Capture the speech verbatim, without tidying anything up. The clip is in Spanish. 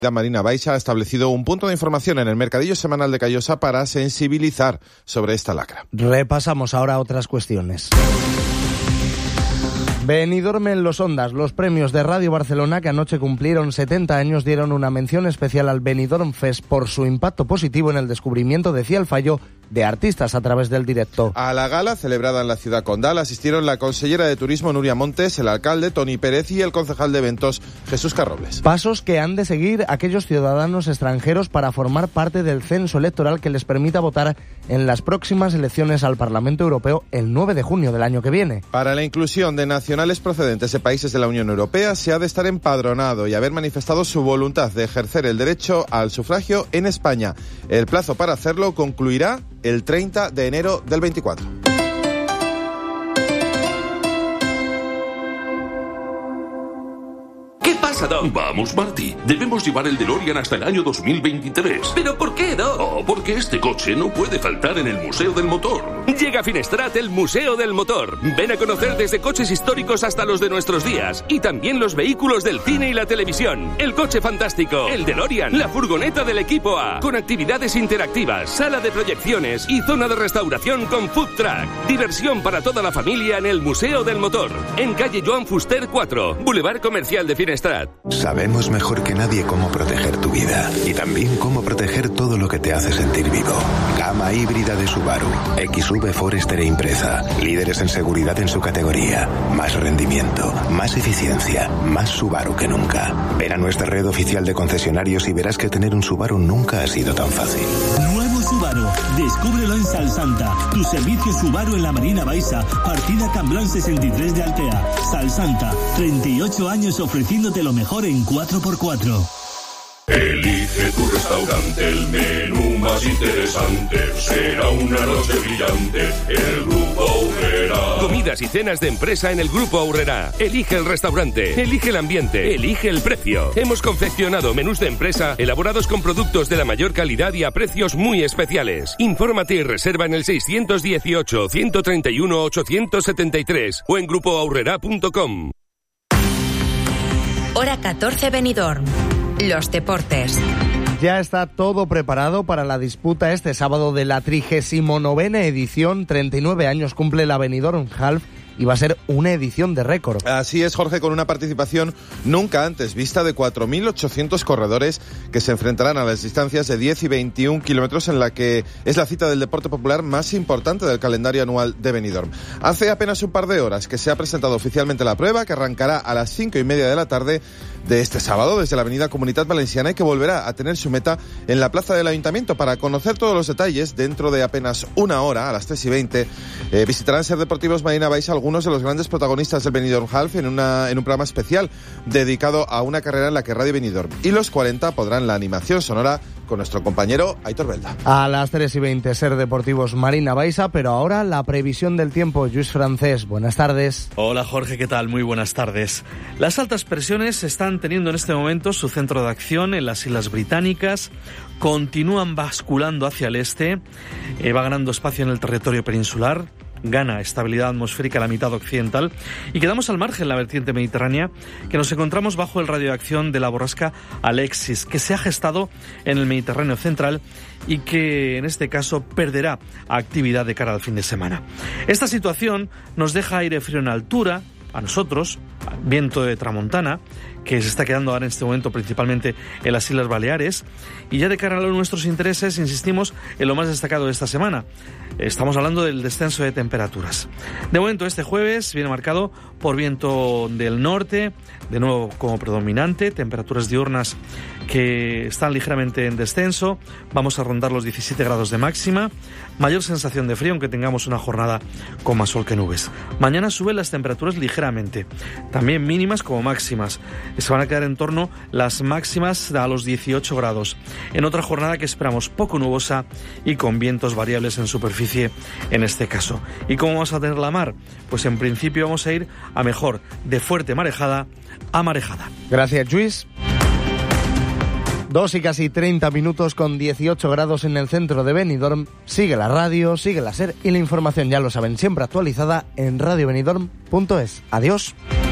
La Marina Baixa ha establecido un punto de información en el mercadillo semanal de Callosa para sensibilizar sobre esta lacra. Repasamos ahora otras cuestiones. Benidorm en los Ondas. Los premios de Radio Barcelona, que anoche cumplieron setenta años, dieron una mención especial al Benidorm Fest por su impacto positivo en el descubrimiento, decía el fallo, de artistas a través del directo. A la gala, celebrada en la ciudad condal, asistieron la consellera de Turismo Nuria Montes, el alcalde Toni Pérez y el concejal de eventos Jesús Carrobles. Pasos que han de seguir aquellos ciudadanos extranjeros para formar parte del censo electoral que les permita votar en las próximas elecciones al Parlamento Europeo el nueve de junio del año que viene. Para la inclusión de nacionales procedentes de países de la Unión Europea, se ha de estar empadronado y haber manifestado su voluntad de ejercer el derecho al sufragio en España. El plazo para hacerlo concluirá el treinta de enero del veinticuatro. Doc. Vamos, Marty. Debemos llevar el DeLorean hasta el año dos mil veintitrés. ¿Pero por qué, Doc? Oh, porque este coche no puede faltar en el Museo del Motor. Llega a Finestrat el Museo del Motor. Ven a conocer desde coches históricos hasta los de nuestros días. Y también los vehículos del cine y la televisión. El coche fantástico, el DeLorean, la furgoneta del equipo A. Con actividades interactivas, sala de proyecciones y zona de restauración con food truck. Diversión para toda la familia en el Museo del Motor. En calle Joan Fuster cuatro, Boulevard Comercial de Finestrat. Sabemos mejor que nadie cómo proteger tu vida y también cómo proteger todo lo que te hace sentir vivo. Gama híbrida de Subaru, X V Forester e Impreza, líderes en seguridad en su categoría, más rendimiento, más eficiencia, más Subaru que nunca. Ven a nuestra red oficial de concesionarios y verás que tener un Subaru nunca ha sido tan fácil. Nuevo Subaru, descúbrelo en Salsanta, tu servicio Subaru en la Marina Baixa, partida Cambrón sesenta y tres de Altea. Salsanta, treinta y ocho años ofreciéndote lo mejor en cuatro por cuatro. Elige tu restaurante, el menú más interesante. Será una noche brillante, el Grupo Aurrera. Comidas y cenas de empresa en el Grupo Aurrera. Elige el restaurante, elige el ambiente, elige el precio. Hemos confeccionado menús de empresa elaborados con productos de la mayor calidad y a precios muy especiales. Infórmate y reserva en el seiscientos dieciocho, ciento treinta y uno, ochocientos setenta y tres o en grupo aurrera punto com. Hora catorce Benidorm. Los deportes. Ya está todo preparado para la disputa este sábado de la trigésima novena edición. treinta y nueve años cumple la Benidorm Half y va a ser una edición de récord. Así es, Jorge, con una participación nunca antes vista de cuatro mil ochocientos corredores que se enfrentarán a las distancias de diez y veintiún kilómetros, en la que es la cita del deporte popular más importante del calendario anual de Benidorm. Hace apenas un par de horas que se ha presentado oficialmente la prueba, que arrancará a las cinco y media de la tarde de este sábado desde la avenida Comunitat Valenciana y que volverá a tener su meta en la plaza del Ayuntamiento. Para conocer todos los detalles, dentro de apenas una hora, a las tres y veinte, eh, visitarán Ser Deportivos Marina Baixa algunos de los grandes protagonistas del Benidorm Half en, una, en un programa especial dedicado a una carrera en la que Radio Benidorm y los cuarenta podrán la animación sonora con nuestro compañero Aitor Belda. A las tres y veinte, Ser Deportivos Marina Baixa, pero ahora la previsión del tiempo. Lluís Francés, buenas tardes. Hola Jorge, ¿qué tal? Muy buenas tardes. Las altas presiones están teniendo en este momento su centro de acción en las Islas Británicas, continúan basculando hacia el este, eh, va ganando espacio en el territorio peninsular, gana estabilidad atmosférica a la mitad occidental y quedamos al margen la vertiente mediterránea, que nos encontramos bajo el radio de acción de la borrasca Alexis, que se ha gestado en el Mediterráneo central y que en este caso perderá actividad de cara al fin de semana. Esta situación nos deja aire frío en altura, a nosotros, viento de tramontana, que se está quedando ahora en este momento principalmente en las Islas Baleares, y ya de cara a nuestros intereses insistimos en lo más destacado de esta semana. Estamos hablando del descenso de temperaturas. De momento este jueves viene marcado por viento del norte, de nuevo como predominante, temperaturas diurnas que están ligeramente en descenso, vamos a rondar los diecisiete grados de máxima, mayor sensación de frío aunque tengamos una jornada con más sol que nubes. Mañana suben las temperaturas ligeramente, también mínimas como máximas, se van a quedar en torno las máximas a los dieciocho grados, en otra jornada que esperamos poco nubosa y con vientos variables en superficie en este caso. ¿Y cómo vamos a tener la mar? Pues en principio vamos a ir a mejor, de fuerte marejada a marejada. Gracias, Lluís. Dos y casi treinta minutos con dieciocho grados en el centro de Benidorm. Sigue la radio, sigue la SER y la información, ya lo saben, siempre actualizada en radio benidorm punto es. Adiós.